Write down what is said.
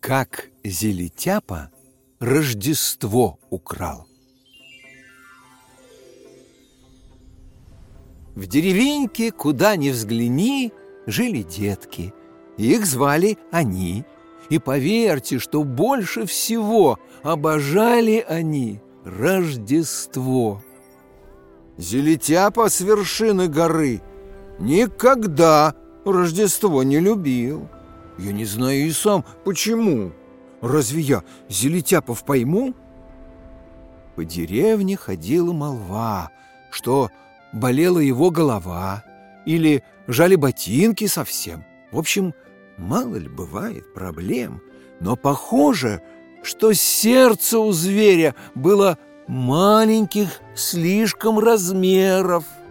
Как Зелетяпа Рождество украл. В деревеньке, куда ни взгляни, жили детки. Их звали Они. И поверьте, что больше всего обожали они Рождество. Зелетяпа с вершины горы никогда Рождество не любил. Я не знаю и сам, почему. Разве я Зелетяпов пойму? По деревне ходила молва, что болела его голова или жали ботинки совсем. В общем, мало ли бывает проблем, но похоже, что сердце у зверя было маленьких слишком размеров.